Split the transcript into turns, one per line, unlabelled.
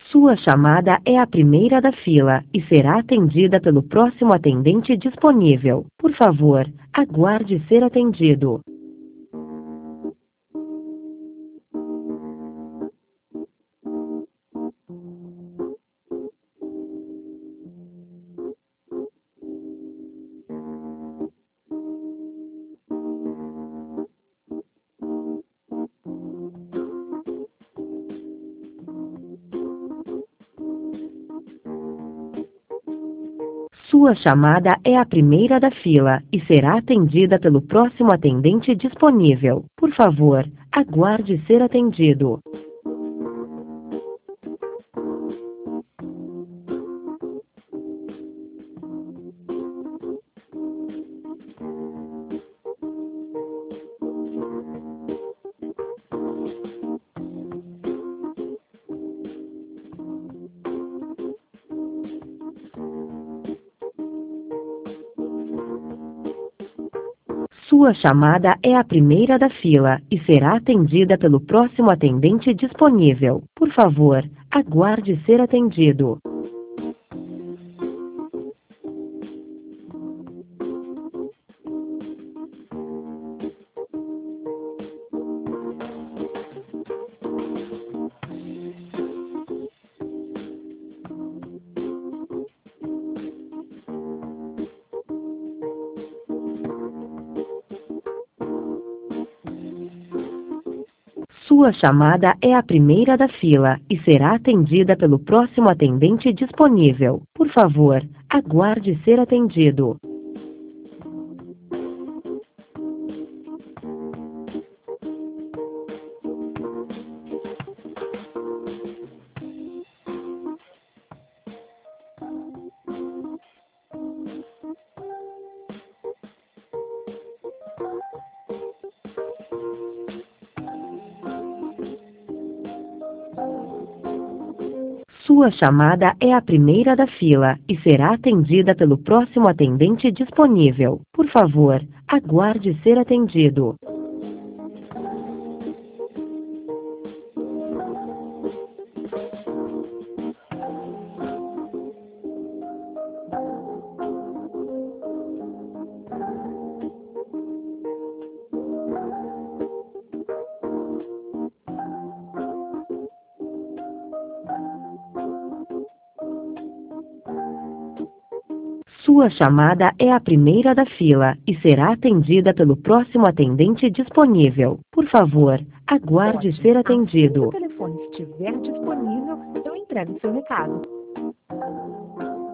Sua chamada é a primeira da fila e será atendida pelo próximo atendente disponível. Por favor, aguarde ser atendido. Sua chamada é a primeira da fila e será atendida pelo próximo atendente disponível. Por favor, aguarde ser atendido. Sua chamada é a primeira da fila e será atendida pelo próximo atendente disponível. Por favor, aguarde ser atendido. Sua chamada é a primeira da fila e será atendida pelo próximo atendente disponível. Por favor, aguarde ser atendido. Sua chamada é a primeira da fila e será atendida pelo próximo atendente disponível. Por favor, aguarde ser atendido. Sua chamada é a primeira da fila e será atendida pelo próximo atendente disponível. Por favor, aguarde ser atendido.
Se o telefone estiver disponível, eu entrego seu recado.